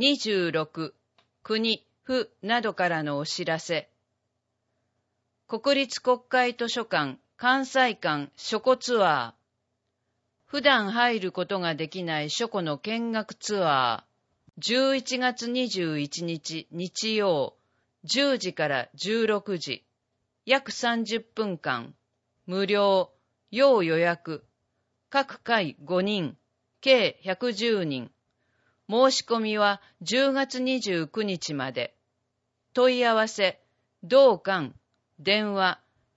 26、国、府などからのお知らせ。国立国会図書館関西館書庫ツアー。普段入ることができない書庫の見学ツアー。11月21日日曜、10時から16時。約30分間。無料。要予約。各回5人。計110人。申し込みは10月29日まで。問い合わせ、同館、電話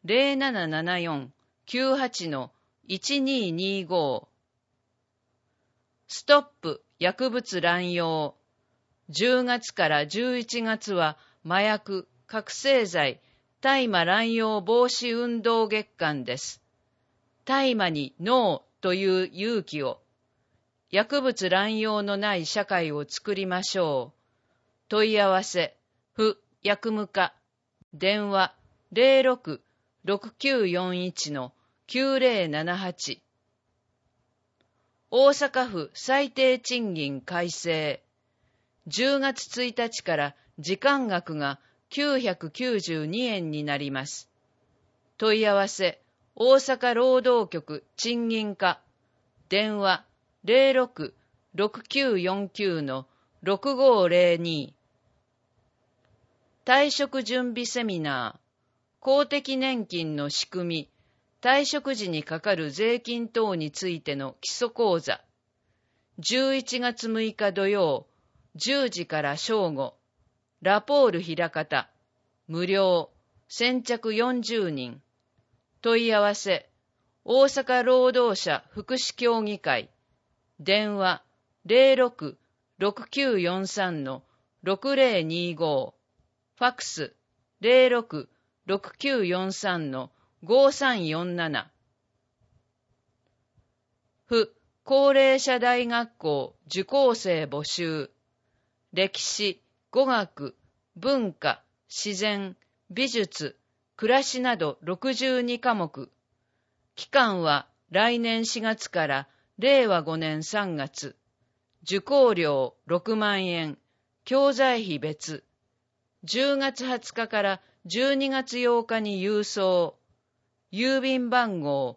0774-98-1225。ストップ薬物乱用。10月から11月は麻薬、覚醒剤、大麻乱用防止運動月間です。大麻にノーという勇気を。薬物乱用のない社会を作りましょう。問い合わせ、府薬務課。電話06-6941-9078。大阪府最低賃金改正。10月1日から時間額が992円になります。問い合わせ、大阪労働局賃金課。電話06-6949-6502。退職準備セミナー。公的年金の仕組み、退職時にかかる税金等についての基礎講座。11月6日土曜、10時から正午。ラポール枚方。無料。先着40人。問い合わせ、大阪労働者福祉協議会。電話06-6943-6025。ファクス06-6943-5347。府高齢者大学校受講生募集。歴史、語学、文化、自然、美術、暮らしなど62科目。期間は来年4月から令和5年3月。受講料6万円。教材費別。10月20日から12月8日に郵送。郵便番号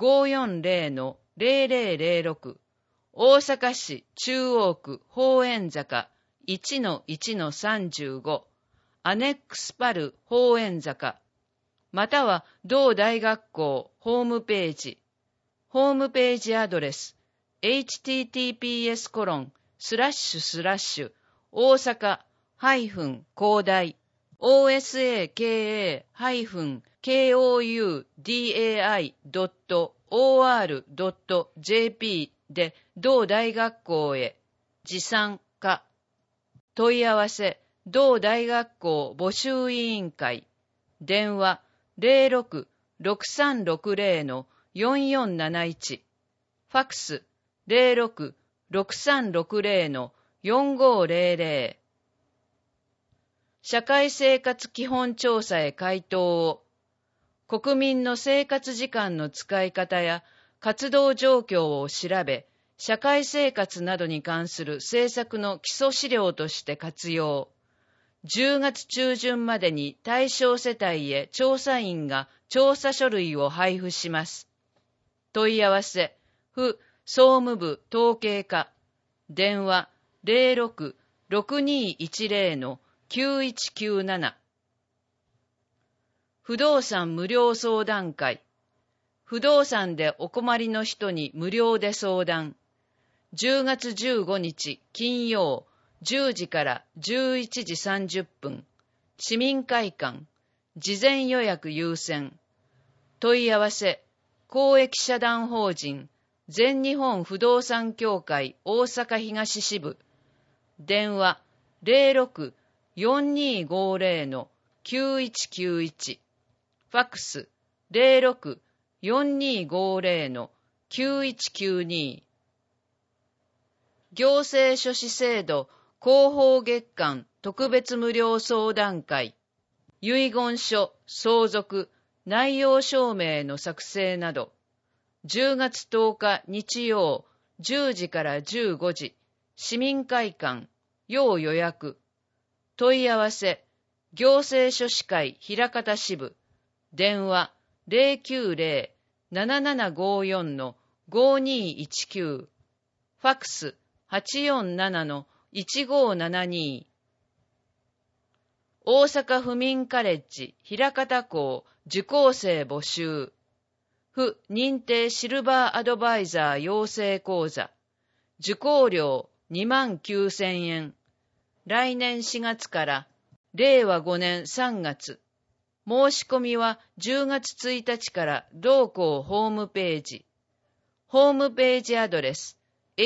540-0006。大阪市中央区宝円坂 1-1-35。アネックスパル宝円坂。または同大学校ホームページ。ホームページアドレス https:// 大阪工大 osaka-koudai.or.jp で同大学校へ持参か。問い合わせ、同大学校募集委員会。電話06-6360-4471。ファクス06-6360-4500。社会生活基本調査へ回答を。国民の生活時間の使い方や活動状況を調べ、社会生活などに関する政策の基礎資料として活用。10月中旬までに対象世帯へ調査員が調査書類を配布します。問い合わせ、府総務部統計課。電話06-6210-9197。不動産無料相談会。不動産でお困りの人に無料で相談。10月15日金曜10時から11時30分。市民会館。事前予約優先。問い合わせ、公益社団法人全日本不動産協会大阪東支部。電話06-4250-9191。ファクス06-4250-9192。行政書士制度広報月間特別無料相談会。遺言書、相続、内容証明の作成など。10月10日日曜10時から15時。市民会館。 要予約。問い合わせ、行政書士会枚方支部。電話090-7754-5219。ファックス847-1572。大阪府民カレッジ枚方校受講生募集。府認定シルバーアドバイザー養成講座。受講料29,000円。来年4月から令和5年3月。申し込みは10月1日から同校ホームページ。ホームページアドレス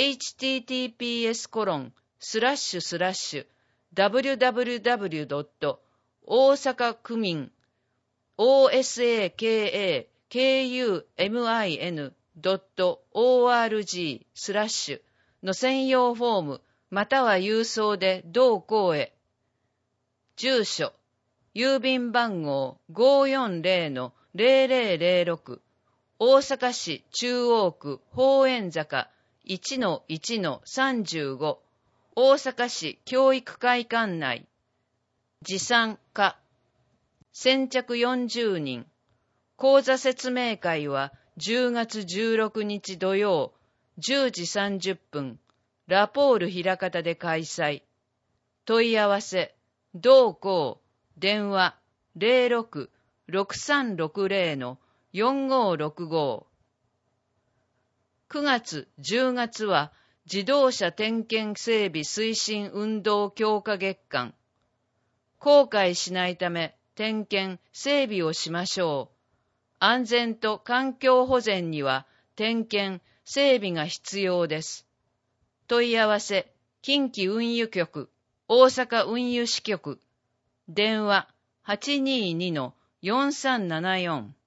https://www. 大阪区民 osakakumin.org/ の専用フォームまたは郵送で同校へ。住所、郵便番号 540-0006 大阪市中央区宝円坂 1-1-35 大阪市教育会館内。持参可。先着40人。講座説明会は10月16日土曜10時30分、ラポール枚方で開催。問い合わせ、同校、電話06-6360-4565。9月、10月は自動車点検整備推進運動強化月間。後悔しないため点検、整備をしましょう。安全と環境保全には点検、整備が必要です。問い合わせ、近畿運輸局、大阪運輸支局。電話822-4374。